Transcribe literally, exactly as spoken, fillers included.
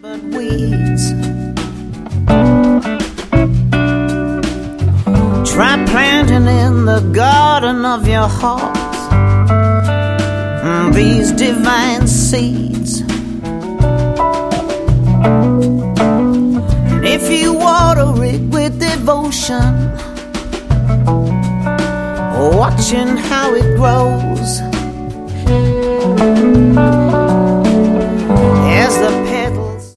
but weeds. Try planting in the garden of your heart these divine seeds. And if you water it with devotion, watching how it grows,